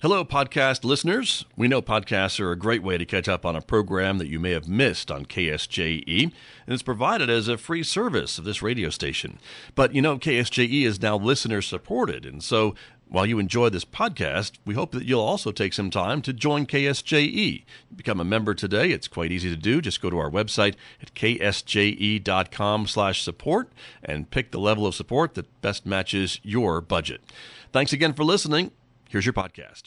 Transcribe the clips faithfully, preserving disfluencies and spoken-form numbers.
Hello, podcast listeners. We know podcasts are a great way to catch up on a program that you may have missed on K S J E, and it's provided as a free service of this radio station. But you know, K S J E is now listener supported, and so while you enjoy this podcast, we hope that you'll also take some time to join K S J E. Become a member today. It's quite easy to do. Just go to our website at k s j e dot com slash support and pick the level of support that best matches your budget. Thanks again for listening. Here's your podcast.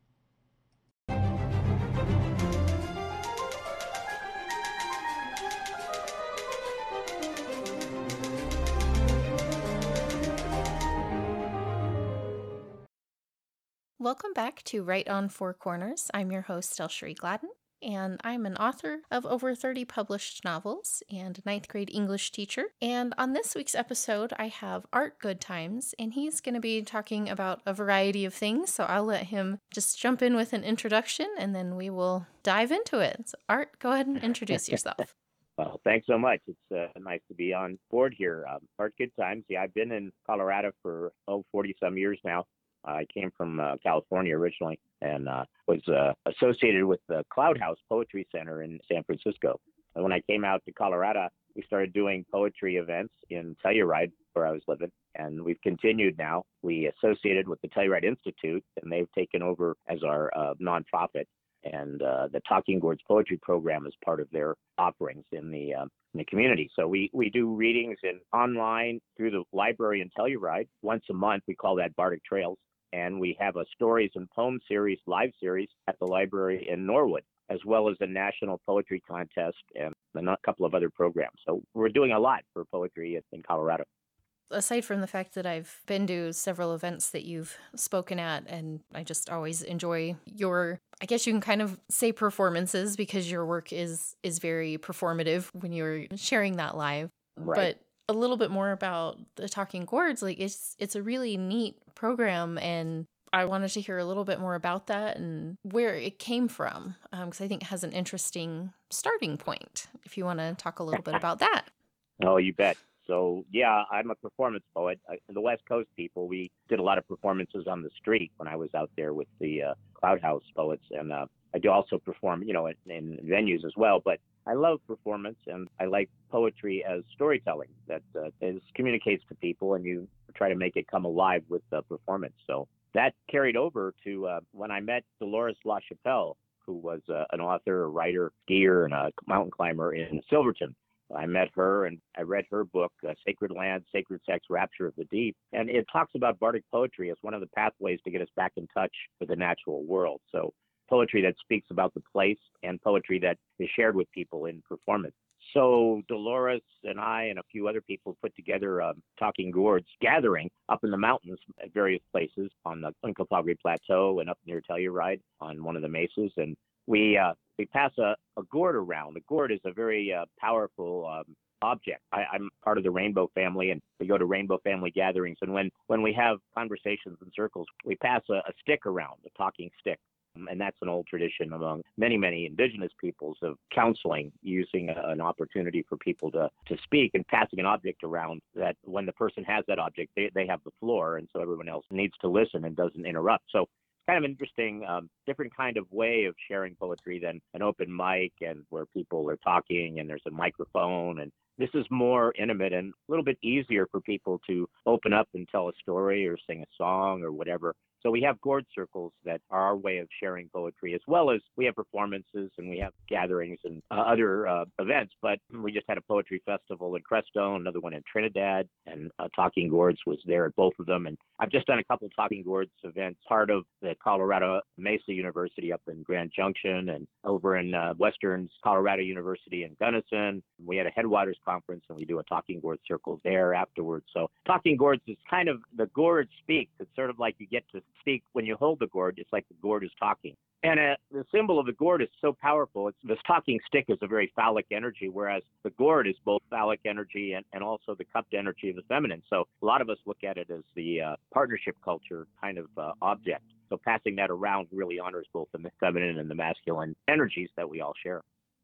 Welcome back to Right on Four Corners. I'm your host, Elcherie Gladden, and I'm an author of over thirty published novels and a ninth grade English teacher. And on this week's episode, I have Art Goodtimes, and he's going to be talking about a variety of things, so I'll let him just jump in with an introduction, and then we will dive into it. So Art, go ahead and introduce yourself. Well, thanks so much. It's uh, nice to be on board here. Um, Art Goodtimes. Yeah, I've been in Colorado for, oh, forty-some years now. I came from uh, California originally and uh, was uh, associated with the Cloud House Poetry Center in San Francisco. And when I came out to Colorado, we started doing poetry events in Telluride, where I was living, and we've continued now. We associated with the Telluride Institute, and they've taken over as our uh, nonprofit. And uh, the Talking Gourds Poetry Program is part of their offerings in the uh, in the community. So we, we do readings in online through the library in Telluride once a month. We call that Bardic Trails. And we have a stories and poems series, live series at the library in Norwood, as well as a national poetry contest and a couple of other programs. So we're doing a lot for poetry in Colorado. Aside from the fact that I've been to several events that you've spoken at, and I just always enjoy your, I guess you can kind of say performances, because your work is is very performative when you're sharing that live. Right. But a little bit more about the Talking Gourds, like it's it's a really neat program, and I wanted to hear a little bit more about that and where it came from, because um, I think it has an interesting starting point, if you want to talk a little bit about that. Oh, you bet. So, yeah, I'm a performance poet. I, the West Coast people, we did a lot of performances on the street when I was out there with the uh, Cloud House poets. And uh, I do also perform, you know, in, in venues as well. But I love performance, and I like poetry as storytelling that uh, is, communicates to people, and you try to make it come alive with the performance. So that carried over to uh, when I met Dolores LaChapelle, who was uh, an author, a writer, skier, and a mountain climber in Silverton. I met her and I read her book, uh, Sacred Land, Sacred Sex, Rapture of the Deep. And it talks about Bardic poetry as one of the pathways to get us back in touch with the natural world. So poetry that speaks about the place and poetry that is shared with people in performance. So Dolores and I and a few other people put together a Talking Gourds gathering up in the mountains at various places on the Uncompahgre Plateau and up near Telluride on one of the mesas. And we uh, we pass a, a gourd around. A gourd is a very uh, powerful um, object. I, I'm part of the Rainbow family, and we go to Rainbow family gatherings. And when, when we have conversations in circles, we pass a, a stick around, a talking stick. And that's an old tradition among many, many indigenous peoples of counseling, using a, an opportunity for people to, to speak and passing an object around that when the person has that object, they, they have the floor. And so everyone else needs to listen and doesn't interrupt. So kind of an interesting, um, different kind of way of sharing poetry than an open mic and where people are talking and there's a microphone. And this is more intimate and a little bit easier for people to open up and tell a story or sing a song or whatever. So we have gourd circles that are our way of sharing poetry, as well as we have performances and we have gatherings and uh, other uh, events. But we just had a poetry festival in Crestone, another one in Trinidad, and uh, Talking Gourds was there at both of them. And I've just done a couple of Talking Gourds events, part of the Colorado Mesa University up in Grand Junction and over in uh, Western Colorado University in Gunnison. We had a Headwaters conference and we do a Talking Gourd circle there afterwards. So Talking Gourds is kind of the gourd speaks. It's sort of like you get to speak when you hold the gourd. It's like the gourd is talking. And uh, the symbol of the gourd is so powerful. It's, this talking stick is a very phallic energy, whereas the gourd is both phallic energy and, and also the cupped energy of the feminine. So a lot of us look at it as the uh, partnership culture kind of uh, object. So passing that around really honors both the feminine and the masculine energies that we all share.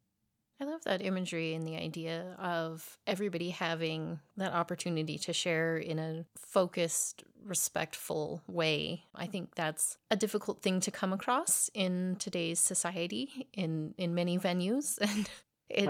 I love that imagery and the idea of everybody having that opportunity to share in a focused, respectful way. I think that's a difficult thing to come across in today's society in, in many venues. And it,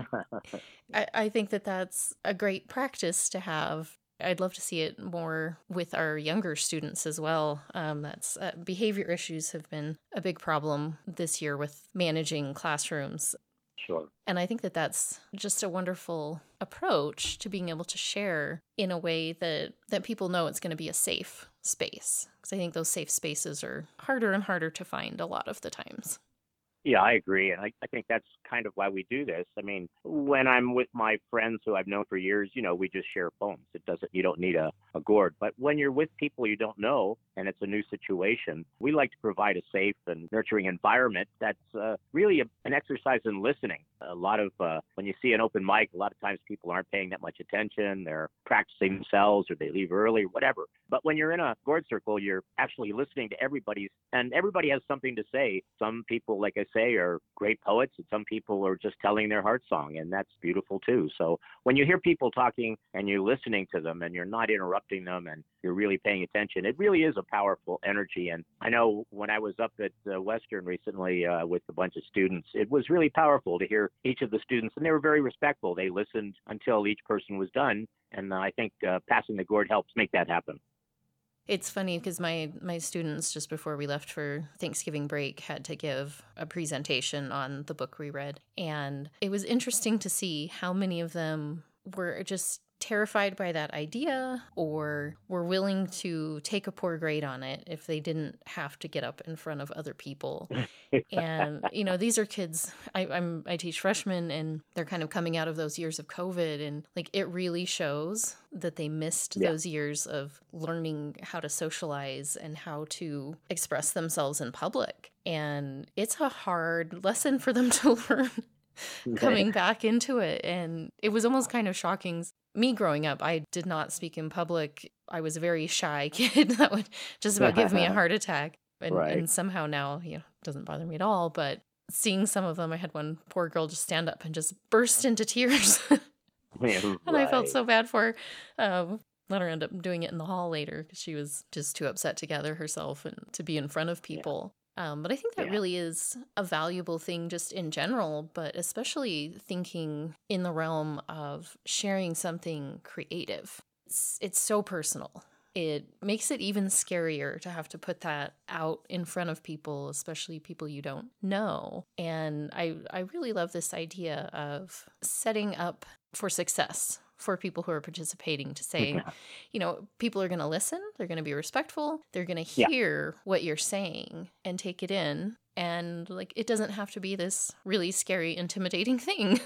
I, I think that that's a great practice to have. I'd love to see it more with our younger students as well. Um, that's uh, behavior issues have been a big problem this year with managing classrooms. Sure. And I think that that's just a wonderful approach to being able to share in a way that, that people know it's going to be a safe space. Because I think those safe spaces are harder and harder to find a lot of the times. Yeah, I agree. And I, I think that's kind of why we do this. I mean, when I'm with my friends who I've known for years, you know, we just share poems. It doesn't, you don't need a, a gourd. But when you're with people you don't know and it's a new situation, we like to provide a safe and nurturing environment that's uh, really a, an exercise in listening. A lot of, uh, when you see an open mic, a lot of times people aren't paying that much attention. They're practicing themselves or they leave early, whatever. But when you're in a gourd circle, you're actually listening to everybody's, and everybody has something to say. Some people, like I say, are great poets, and some people are just telling their heart song, and that's beautiful too. So when you hear people talking and you're listening to them and you're not interrupting them and you're really paying attention, it really is a powerful energy. And I know when I was up at uh, Western recently uh, with a bunch of students, it was really powerful to hear each of the students, and they were very respectful. They listened until each person was done, and uh, I think uh, passing the gourd helps make that happen. It's funny because my, my students, just before we left for Thanksgiving break, had to give a presentation on the book we read. And it was interesting to see how many of them were just terrified by that idea or were willing to take a poor grade on it if they didn't have to get up in front of other people. And, you know, these are kids, I, I'm, I teach freshmen, and they're kind of coming out of those years of COVID. And like, it really shows that they missed yeah. those years of learning how to socialize and how to express themselves in public. And it's a hard lesson for them to learn coming back into it. And it was almost kind of shocking. Me growing up, I did not speak in public. I was a very shy kid that would just about give me a heart attack. And, right. and somehow now, you know, it doesn't bother me at all. But seeing some of them, I had one poor girl just stand up and just burst into tears. Yeah, and right. I felt so bad for her. Um, let her end up doing it in the hall later because she was just too upset to gather herself and to be in front of people. Yeah. Um, but I think that yeah. really is a valuable thing just in general, but especially thinking in the realm of sharing something creative. It's, it's so personal. It makes it even scarier to have to put that out in front of people, especially people you don't know. And I, I really love this idea of setting up for success for people who are participating, to say, yeah. you know, people are going to listen, they're going to be respectful, they're going to hear yeah. what you're saying and take it in. And like, it doesn't have to be this really scary, intimidating thing.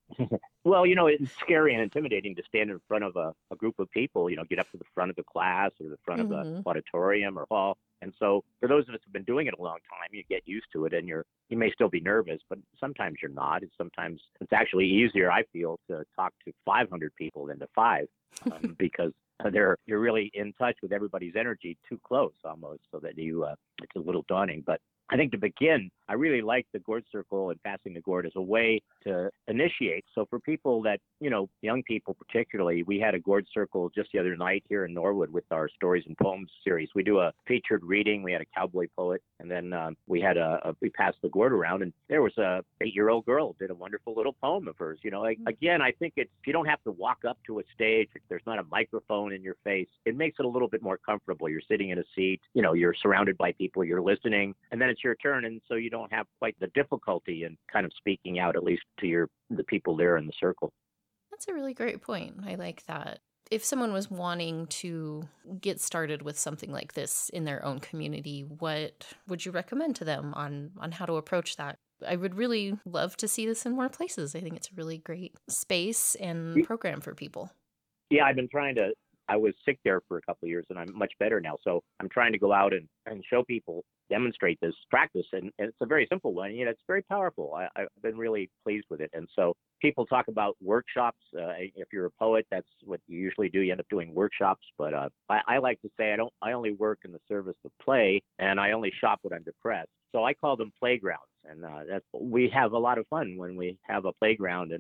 Well, you know, it's scary and intimidating to stand in front of a, a group of people, you know, get up to the front of the class or the front mm-hmm. of the auditorium or hall. And so for those of us who've been doing it a long time, you get used to it, and you're, you may still be nervous, but sometimes you're not. It's sometimes it's actually easier, I feel, to talk to five hundred people than to five um, because they're, you're really in touch with everybody's energy too close almost, so that you, uh, it's a little daunting. But I think to begin, I really like the gourd circle and passing the gourd as a way to initiate. So for people that, you know, young people particularly, we had a gourd circle just the other night here in Norwood with our Stories and Poems series. We do a featured reading. We had a cowboy poet, and then um, we had a, a, we passed the gourd around, and there was a eight-year-old girl did a wonderful little poem of hers. You know, like, again, I think it's, you don't have to walk up to a stage. There's not a microphone in your face. It makes it a little bit more comfortable. You're sitting in a seat, you know, you're surrounded by people, you're listening, and then it's your turn, and so you don't have quite the difficulty in kind of speaking out, at least to your the people there in the circle. That's a really great point. I like that. If someone was wanting to get started with something like this in their own community, what would you recommend to them on, on how to approach that? I would really love to see this in more places. I think it's a really great space and program for people. Yeah, I've been trying to, I was sick there for a couple of years, and I'm much better now. So I'm trying to go out and, and show people, demonstrate this practice. And, and it's a very simple one. You know, it's very powerful. I, I've been really pleased with it. And so people talk about workshops. Uh, if you're a poet, that's what you usually do. You end up doing workshops. But uh, I, I like to say I don't. I only work in the service of play, and I only shop when I'm depressed. So I call them playgrounds. And uh, that's, we have a lot of fun when we have a playground and we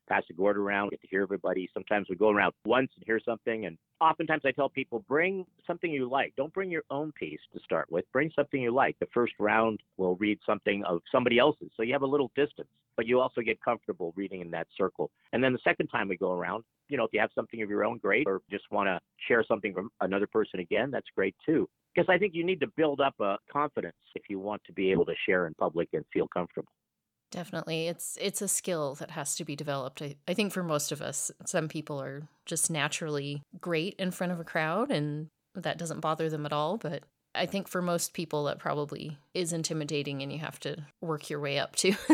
pass the gourd around, get to hear everybody. Sometimes we go around once and hear something. And oftentimes I tell people, bring something you like. Don't bring your own piece to start with. Bring something you like. The first round we'll read something of somebody else's. So you have a little distance, but you also get comfortable reading in that circle. And then the second time we go around, you know, if you have something of your own, great, or just want to share something from another person again, that's great too. Because I think you need to build up a confidence if you want to be able to share in public and feel comfortable. Definitely. It's it's a skill that has to be developed. I, I think for most of us, some people are just naturally great in front of a crowd and that doesn't bother them at all. But I think for most people that probably is intimidating and you have to work your way up to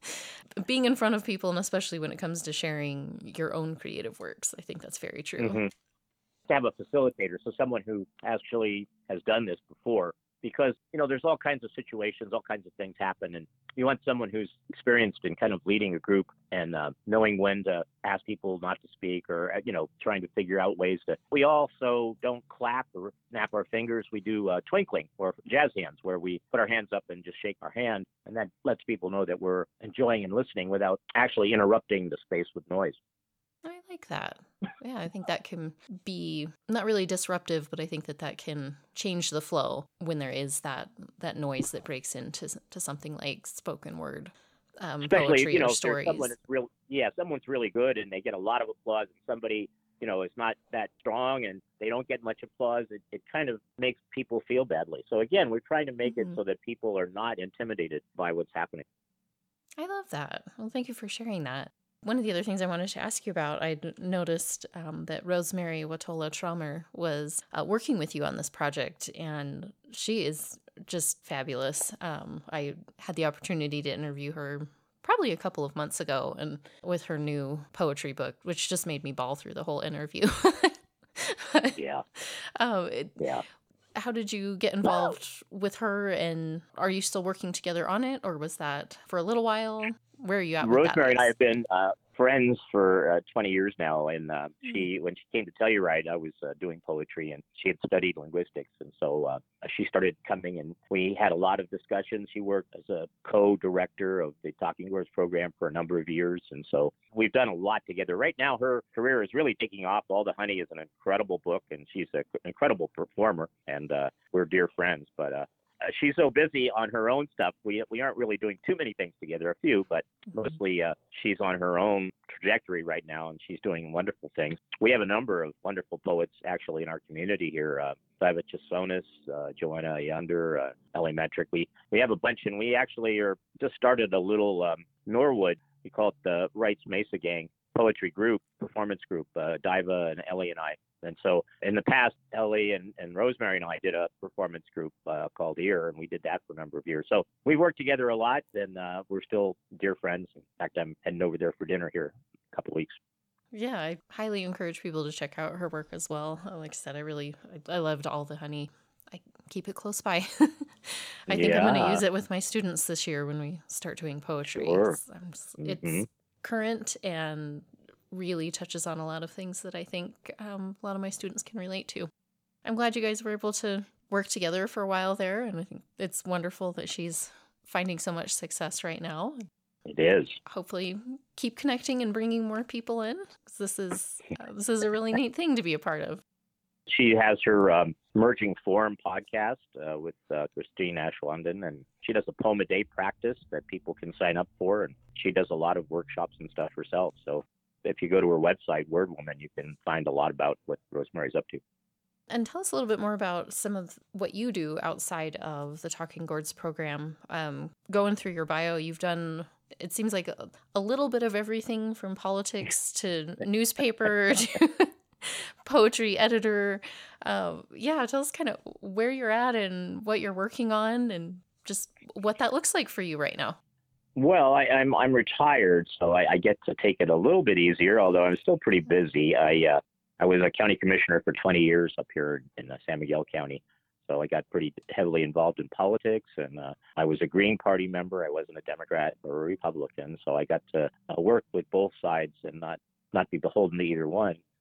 being in front of people, and especially when it comes to sharing your own creative works. I think that's very true. Mm-hmm. To have a facilitator, so someone who actually has done this before, because, you know, there's all kinds of situations, all kinds of things happen, and you want someone who's experienced in kind of leading a group and uh, knowing when to ask people not to speak, or, you know, trying to figure out ways to. We also don't clap or snap our fingers. We do uh, twinkling or jazz hands, where we put our hands up and just shake our hand, and that lets people know that we're enjoying and listening without actually interrupting the space with noise. I like that. Yeah, I think that can be not really disruptive, but I think that that can change the flow when there is that that noise that breaks into to something like spoken word, um, Especially, poetry, you know, or if stories. someone is real, yeah, someone's really good and they get a lot of applause, and somebody, you know, is not that strong and they don't get much applause. It, it kind of makes people feel badly. So again, we're trying to make mm-hmm. it so that people are not intimidated by what's happening. I love that. Well, thank you for sharing that. One of the other things I wanted to ask you about, I noticed um, that Rosemary Watola Traumer was uh, working with you on this project, and she is just fabulous. Um, I had the opportunity to interview her probably a couple of months ago, and with her new poetry book, which just made me bawl through the whole interview. yeah. Um, it, yeah. How did you get involved with her, and are you still working together on it, or was that for a little while? Where are you at with that? Rosemary and I have been uh, friends for uh, twenty years now, and uh, mm-hmm. she, when she came to Telluride, I was uh, doing poetry, and she had studied linguistics, and so uh, she started coming, and we had a lot of discussions. She worked as a co-director of the Talking Gourds program for a number of years, and so we've done a lot together. Right now, her career is really taking off. All the Honey is an incredible book, and she's an incredible performer, and uh, we're dear friends, but uh, Uh, she's so busy on her own stuff. We we aren't really doing too many things together, a few, but mostly uh, she's on her own trajectory right now, and she's doing wonderful things. We have a number of wonderful poets actually in our community here. Uh, Siva Chisonis, uh, Joanna Yander, uh, Ellie Metric. We, we have a bunch, and we actually are just started a little um, Norwood. We call it the Wrights Mesa Gang poetry group, performance group, uh, Diva and Ellie and I. And so in the past, Ellie and, and Rosemary and I did a performance group uh, called Ear, and we did that for a number of years. So we worked together a lot, and uh, we're still dear friends. In fact, I'm heading over there for dinner here in a couple of weeks. Yeah, I highly encourage people to check out her work as well. Like I said, I really, I, I loved All the Honey. I keep it close by. I think yeah. I'm going to use it with my students this year when we start doing poetry. Sure. It's, mm-hmm. it's current and really touches on a lot of things that I think um, a lot of my students can relate to. I'm glad you guys were able to work together for a while there, and I think it's wonderful that she's finding so much success right now. It is. Hopefully keep connecting and bringing more people in, because this is uh, this is a really neat thing to be a part of. She has her um, Merging Form podcast uh, with uh, Christine Ash London, and she does a poem a day practice that people can sign up for, and she does a lot of workshops and stuff herself. So if you go to her website, Word Woman, you can find a lot about what Rosemary's up to. And tell us a little bit more about some of what you do outside of the Talking Gourds program. Um, going through your bio, you've done, it seems like a, a little bit of everything from politics to newspaper to poetry editor. Uh, yeah, tell us kind of where you're at and what you're working on and just what that looks like for you right now. Well, I, I'm I'm retired, so I, I get to take it a little bit easier, although I'm still pretty busy. I uh, I was a county commissioner for twenty years up here in uh, San Miguel County, so I got pretty heavily involved in politics, and uh, I was a Green Party member. I wasn't a Democrat or a Republican, so I got to uh, work with both sides and not, not be beholden to either one.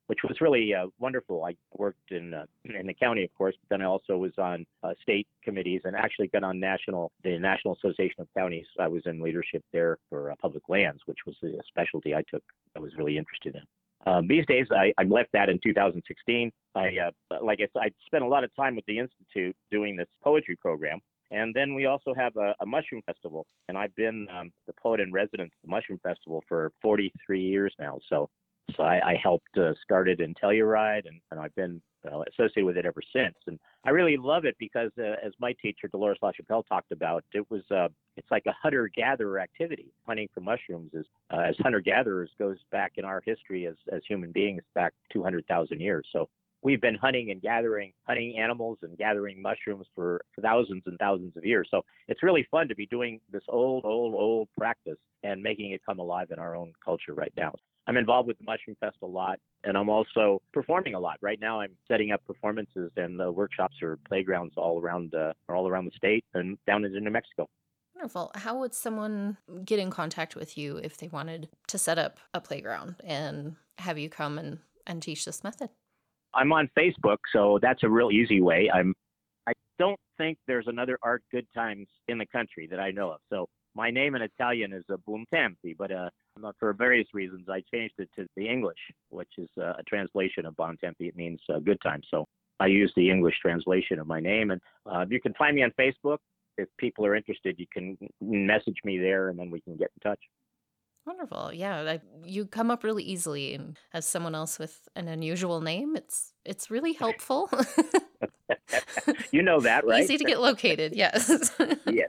which was really uh, wonderful. I worked in uh, in the county, of course, but then I also was on uh, state committees and actually got on national the National Association of Counties. I was in leadership there for uh, public lands, which was a specialty I took. I was really interested in. Um, these days, I, I left that in two thousand sixteen. I, uh, like I said, I spent a lot of time with the Institute doing this poetry program. And then we also have a, a mushroom festival. And I've been um, the poet in residence at the Mushroom Festival for forty-three years now. So so I, I helped uh, start it in Telluride, and, and I've been uh, associated with it ever since. And I really love it because, uh, as my teacher, Dolores LaChapelle, talked about, it was uh, it's like a hunter-gatherer activity. Hunting for mushrooms is, uh, as hunter-gatherers, goes back in our history as, as human beings back two hundred thousand years. So we've been hunting and gathering, hunting animals and gathering mushrooms for, for thousands and thousands of years. So it's really fun to be doing this old, old, old practice and making it come alive in our own culture right now. I'm involved with the Mushroom Fest a lot, and I'm also performing a lot. Right now, I'm setting up performances and uh, workshops or playgrounds all around, uh, all around the state and down into New Mexico. Wonderful. How would someone get in contact with you if they wanted to set up a playground and have you come and, and teach this method? I'm on Facebook, so that's a real easy way. I'm. I don't think there's another Art Good Times in the country that I know of. So my name in Italian is uh, Bontempi, but uh, for various reasons, I changed it to the English, which is uh, a translation of Bontempi. It means uh, good time. So I use the English translation of my name, and uh, you can find me on Facebook. If people are interested, you can message me there, and then we can get in touch. Wonderful. Yeah, I, you come up really easily, and as someone else with an unusual name, it's it's really helpful. You know that, right? Easy to get located. Yes. Yes.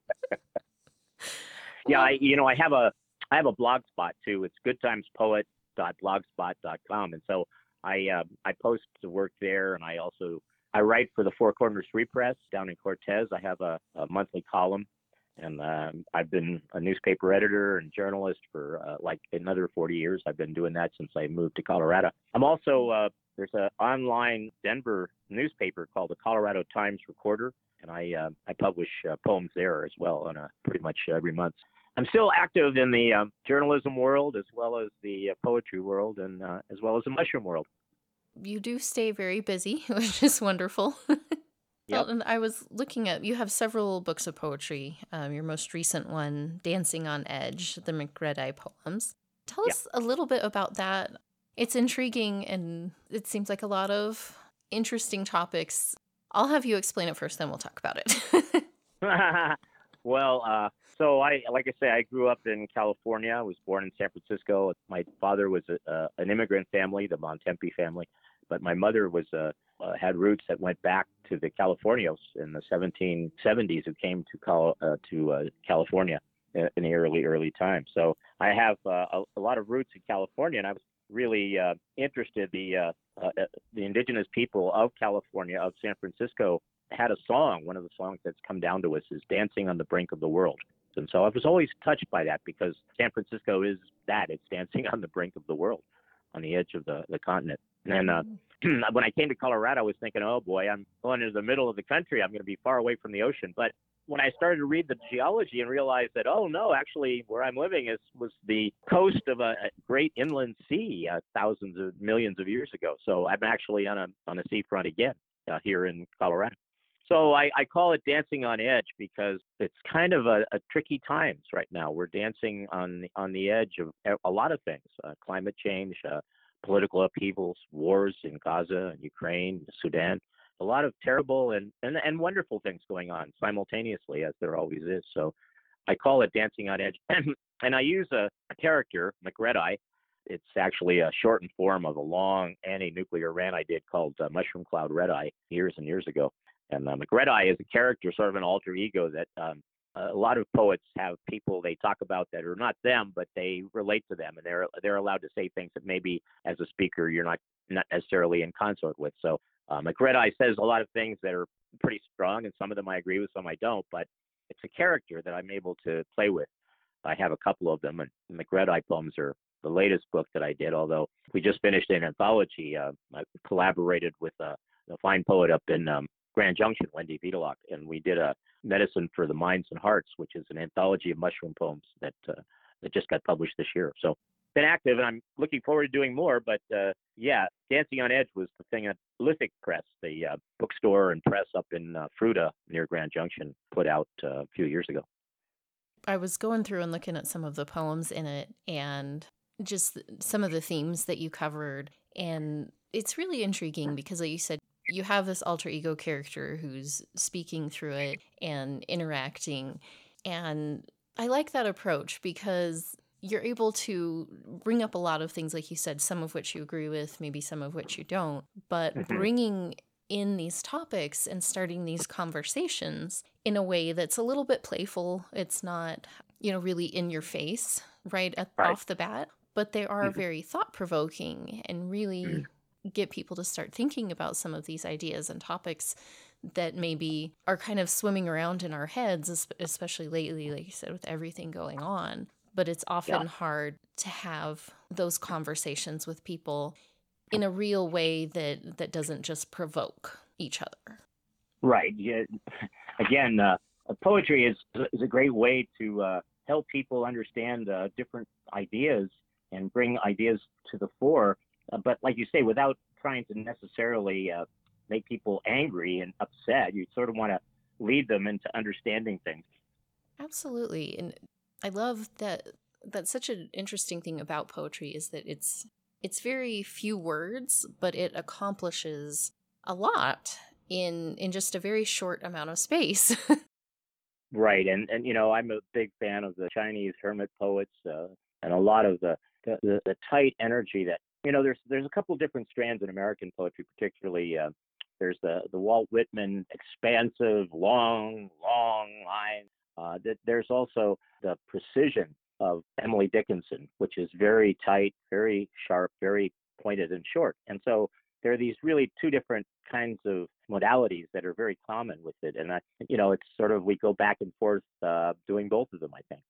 Yeah, I, you know, I have a I have a blog spot too. It's good times poet dot blogspot dot com, and so I uh, I post the work there, and I also I write for the Four Corners Free Press down in Cortez. I have a, a monthly column, and um, I've been a newspaper editor and journalist for uh, like another forty years. I've been doing that since I moved to Colorado. I'm also uh, there's an online Denver newspaper called the Colorado Times Recorder, and I uh, I publish uh, poems there as well on a pretty much every month. I'm still active in the um, journalism world as well as the uh, poetry world, and uh, as well as the mushroom world. You do stay very busy, which is wonderful. Yep. Well, and I was looking at, you have several books of poetry. Um, your most recent one, Dancing on Edge, the McRed-I poems. Tell Yeah. us a little bit about that. It's intriguing, and it seems like a lot of interesting topics. I'll have you explain it first, then we'll talk about it. Well, uh, so I, like I say, I grew up in California. I was born in San Francisco. My father was a, uh, an immigrant family, the Bontempi family, but my mother was uh, uh, had roots that went back to the Californios in the seventeen seventies, who came to Cal- uh, to uh, California in, in the early early time. So I have uh, a, a lot of roots in California, and I was really uh, interested. The uh, uh, the indigenous people of California, of San Francisco, had a song. One of the songs that's come down to us is "Dancing on the Brink of the World." And so I was always touched by that, because San Francisco is that. It's dancing on the brink of the world, on the edge of the, the continent. And uh, when I came to Colorado, I was thinking, oh boy, I'm going into the middle of the country. I'm going to be far away from the ocean. But when I started to read the geology and realized that, oh no, actually where I'm living is was the coast of a, a great inland sea uh, thousands of millions of years ago. So I'm actually on a on a seafront again uh, here in Colorado. So I, I call it dancing on edge, because it's kind of a, a tricky times right now. We're dancing on the, on the edge of a lot of things: uh, climate change, uh, political upheavals, wars in Gaza and Ukraine, Sudan. A lot of terrible and, and, and wonderful things going on simultaneously, as there always is. So I call it dancing on edge. And I use a, a character, McRed-I. It's actually a shortened form of a long anti-nuclear rant I did called uh, Mushroom Cloud Red-Eye years and years ago. And uh, McRed-I is a character, sort of an alter ego that um, a lot of poets have people they talk about that are not them, but they relate to them, and they're they're allowed to say things that maybe as a speaker you're not not necessarily in consort with. So uh, McRed-I says a lot of things that are pretty strong, and some of them I agree with, some I don't. But it's a character that I'm able to play with. I have a couple of them, and McRed-I poems are the latest book that I did. Although we just finished an anthology, uh, I collaborated with a, a fine poet up in um, Grand Junction, Wendy Vitelach, and we did a Medicine for the Minds and Hearts, which is an anthology of mushroom poems that uh, that just got published this year. So been active, and I'm looking forward to doing more. But uh, yeah, Dancing on Edge was the thing that Lithic Press, the uh, bookstore and press up in uh, Fruta near Grand Junction, put out uh, a few years ago. I was going through and looking at some of the poems in it and just some of the themes that you covered. And it's really intriguing because, like you said, you have this alter ego character who's speaking through it and interacting. And I like that approach because you're able to bring up a lot of things, like you said, some of which you agree with, maybe some of which you don't, but mm-hmm. bringing in these topics and starting these conversations in a way that's a little bit playful. It's not, you know, really in your face right, at, right. off the bat, but they are mm-hmm. very thought-provoking and really mm-hmm. get people to start thinking about some of these ideas and topics that maybe are kind of swimming around in our heads, especially lately, like you said, with everything going on. But it's often yeah. hard to have those conversations with people in a real way that, that doesn't just provoke each other. Right. Yeah. Again, uh, poetry is is a great way to uh, help people understand uh, different ideas and bring ideas to the fore. Uh, but like you say, without trying to necessarily uh, make people angry and upset, you sort of want to lead them into understanding things. Absolutely. And I love that. That's such an interesting thing about poetry is that it's it's very few words, but it accomplishes a lot in in just a very short amount of space. Right. And, and, you know, I'm a big fan of the Chinese hermit poets uh, and a lot of the, the, the, the tight energy that, you know, there's there's a couple of different strands in American poetry, particularly uh, there's the, the Walt Whitman expansive, long, long lines. Uh, that there's also the precision of Emily Dickinson, which is very tight, very sharp, very pointed and short. And so there are these really two different kinds of modalities that are very common with it. And, I, you know, it's sort of, we go back and forth uh, doing both of them, I think.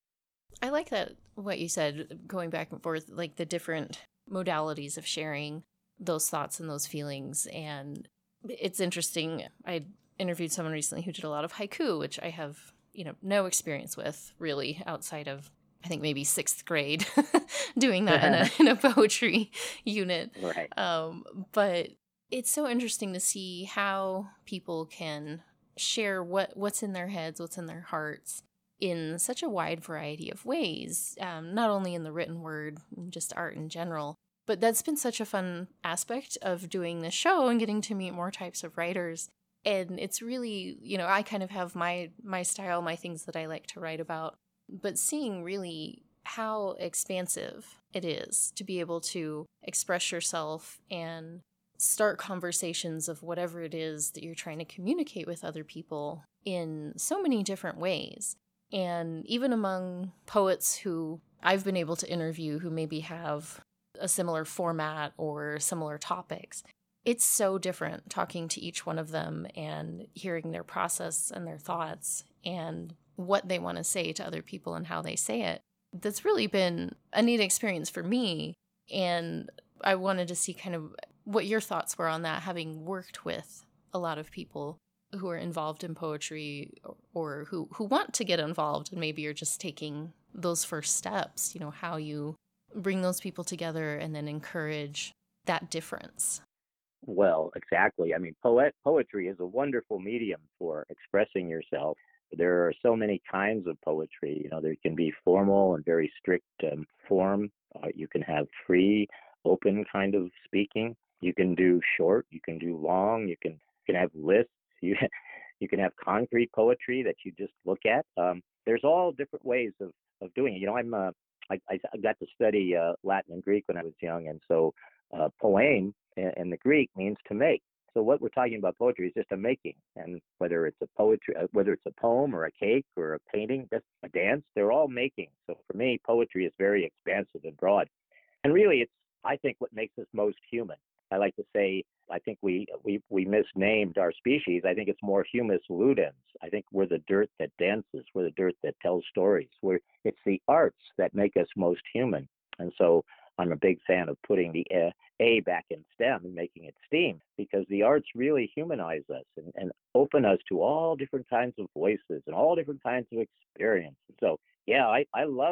I like that, what you said, going back and forth, like the different modalities of sharing those thoughts and those feelings. And it's interesting. I interviewed someone recently who did a lot of haiku, which I have you know, no experience with really outside of, I think maybe sixth grade doing that in a, in a poetry unit. Right. Um, but it's so interesting to see how people can share what, what's in their heads, what's in their hearts in such a wide variety of ways, um, not only in the written word, just art in general. But that's been such a fun aspect of doing this show and getting to meet more types of writers. And it's really, you know, I kind of have my my style, my things that I like to write about, but seeing really how expansive it is to be able to express yourself and start conversations of whatever it is that you're trying to communicate with other people in so many different ways. And even among poets who I've been able to interview who maybe have a similar format or similar topics, it's so different talking to each one of them and hearing their process and their thoughts and what they want to say to other people and how they say it. That's really been a neat experience for me. And I wanted to see kind of what your thoughts were on that, having worked with a lot of people who are involved in poetry or who, who want to get involved and maybe you're just taking those first steps, you know, how you bring those people together and then encourage that difference. Well, exactly. I mean, poet poetry is a wonderful medium for expressing yourself. There are so many kinds of poetry. You know, there can be formal and very strict um, form. Uh, you can have free, open kind of speaking. You can do short. You can do long. You can you can have lists. You you can have concrete poetry that you just look at. Um, there's all different ways of, of doing it. You know, I'm uh, I, I got to study uh, Latin and Greek when I was young, and so uh, poem in the Greek means to make. So what we're talking about poetry is just a making, and whether it's a poetry, whether it's a poem or a cake or a painting, just a dance, they're all making. So for me, poetry is very expansive and broad, and really, it's I think what makes us most human. I like to say I think we we we misnamed our species. I think it's more humus ludens. I think we're the dirt that dances. We're the dirt that tells stories. We're it's the arts that make us most human, and so I'm a big fan of putting the A, A back in STEM and making it STEAM, because the arts really humanize us and, and open us to all different kinds of voices and all different kinds of experience. So, yeah, I, I love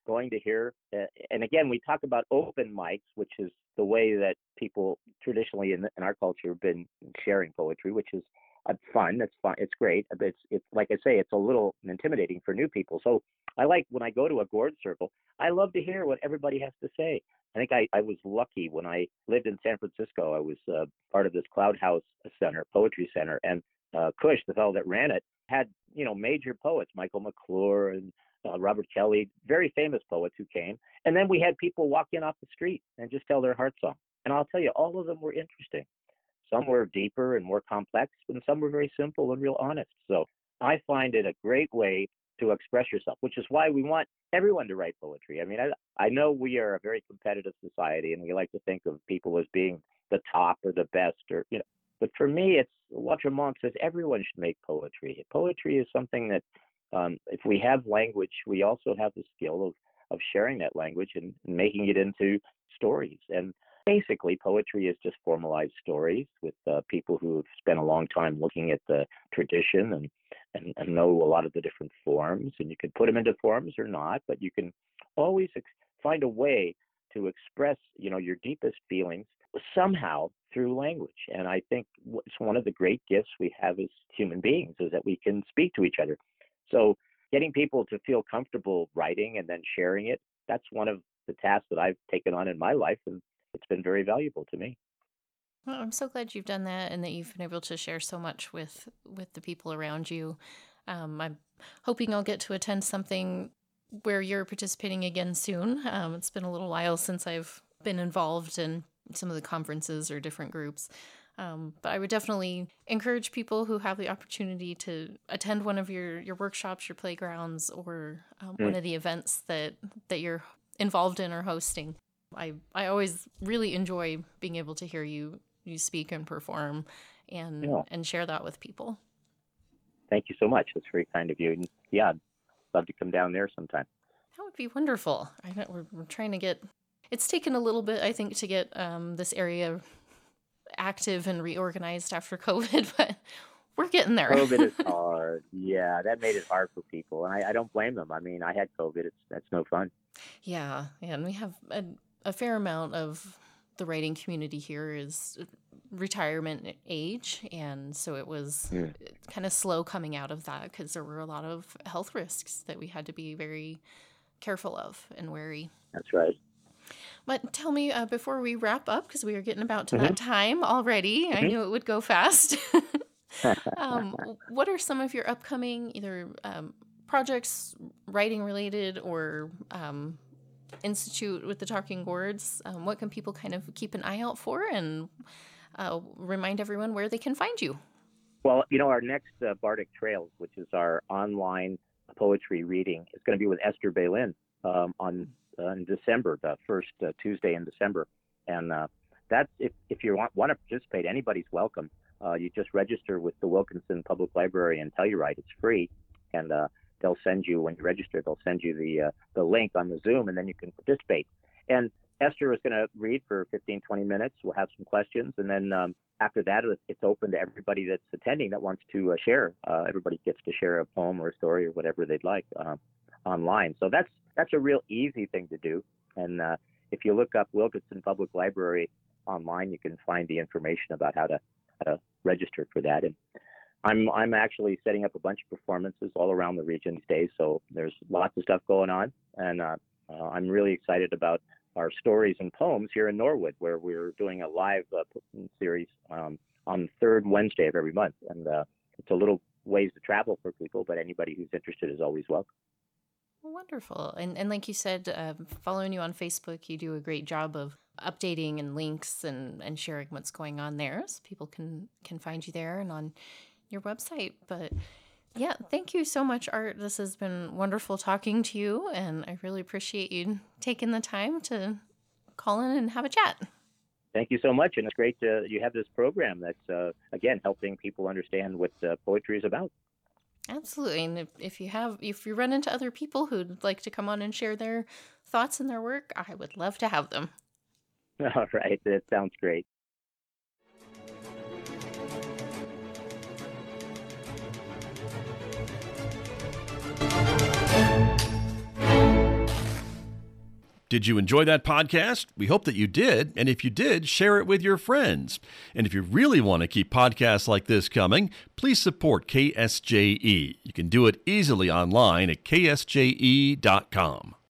going to hear, uh, and again, we talk about open mics, which is the way that people traditionally in, in our culture have been sharing poetry, which is uh, fun. It's fun. It's great. But it's, it's like I say, it's a little intimidating for new people. So I like when I go to a gourd circle, I love to hear what everybody has to say. I think I, I was lucky when I lived in San Francisco. I was uh, part of this Cloud House Center, Poetry Center, and uh, Cush, the fellow that ran it, had, you know, major poets, Michael McClure and uh, Robert Kelly, very famous poets who came. And then we had people walk in off the street and just tell their heart song. And I'll tell you, all of them were interesting. Some were deeper and more complex, and some were very simple and real honest. So I find it a great way to express yourself, which is why we want everyone to write poetry. I mean, I, I know we are a very competitive society, and we like to think of people as being the top or the best, or, you know, but for me, it's Lautréamont says everyone should make poetry. Poetry is something that, um, if we have language, we also have the skill of, of sharing that language and making it into stories. And basically, poetry is just formalized stories with uh, people who have spent a long time looking at the tradition and, and, and know a lot of the different forms. And you can put them into forms or not, but you can always ex- find a way to express, you know, your deepest feelings somehow through language. And I think it's one of the great gifts we have as human beings is that we can speak to each other. So getting people to feel comfortable writing and then sharing it, that's one of the tasks that I've taken on in my life, and it's been very valuable to me. Well, I'm so glad you've done that and that you've been able to share so much with, with the people around you. Um, I'm hoping I'll get to attend something where you're participating again soon. Um, it's been a little while since I've been involved in some of the conferences or different groups. Um, but I would definitely encourage people who have the opportunity to attend one of your, your workshops, your playgrounds, or um, mm. one of the events that, that you're involved in or hosting. I, I always really enjoy being able to hear you, you speak and perform and, yeah. and share that with people. Thank you so much. That's very kind of you. And yeah, I'd love to come down there sometime. That would be wonderful. I know we're, we're trying to get, it's taken a little bit, I think, to get um, this area active and reorganized after COVID, but we're getting there. COVID is hard. Yeah, that made it hard for people. And I, I don't blame them. I mean, I had COVID. It's That's no fun. Yeah. And we have a, a fair amount of the writing community here is retirement age. And so it was mm. kind of slow coming out of that because there were a lot of health risks that we had to be very careful of and wary. That's right. But tell me, uh, before we wrap up, because we are getting about to mm-hmm. that time already, mm-hmm. I knew it would go fast. um, what are some of your upcoming either um, projects, writing related, or um, institute with the Talking Gourds? Um, what can people kind of keep an eye out for, and uh, remind everyone where they can find you? Well, you know, our next uh, Bardic Trails, which is our online poetry reading, is going to be with Esther Bailyn um, on Uh, in December, the first uh, Tuesday in December. And uh, that's, if, if you want, want to participate, anybody's welcome. Uh, you just register with the Wilkinson Public Library and Telluride. It's free. And uh, they'll send you, when you register, they'll send you the uh, the link on the Zoom, and then you can participate. And Esther is going to read for fifteen, twenty minutes. We'll have some questions. And then um, after that, it's open to everybody that's attending that wants to uh, share. Uh, everybody gets to share a poem or a story or whatever they'd like uh, online. So that's That's a real easy thing to do. And uh, if you look up Wilkinson Public Library online, you can find the information about how to, how to register for that. And I'm I'm actually setting up a bunch of performances all around the region these days. So there's lots of stuff going on. And uh, uh, I'm really excited about our stories and poems here in Norwood, where we're doing a live uh, series um, on the third Wednesday of every month. And uh, it's a little ways to travel for people, but anybody who's interested is always welcome. Wonderful. And and like you said, uh, following you on Facebook, you do a great job of updating and links and, and sharing what's going on there, so people can, can find you there and on your website. But yeah, thank you so much, Art. This has been wonderful talking to you, and I really appreciate you taking the time to call in and have a chat. Thank you so much. And it's great to, you have this program that's, uh, again, helping people understand what uh, poetry is about. Absolutely. And if, if you have, if you run into other people who'd like to come on and share their thoughts and their work, I would love to have them. All right. That sounds great. Did you enjoy that podcast? We hope that you did. And if you did, share it with your friends. And if you really want to keep podcasts like this coming, please support K S J E. You can do it easily online at K S J E dot com.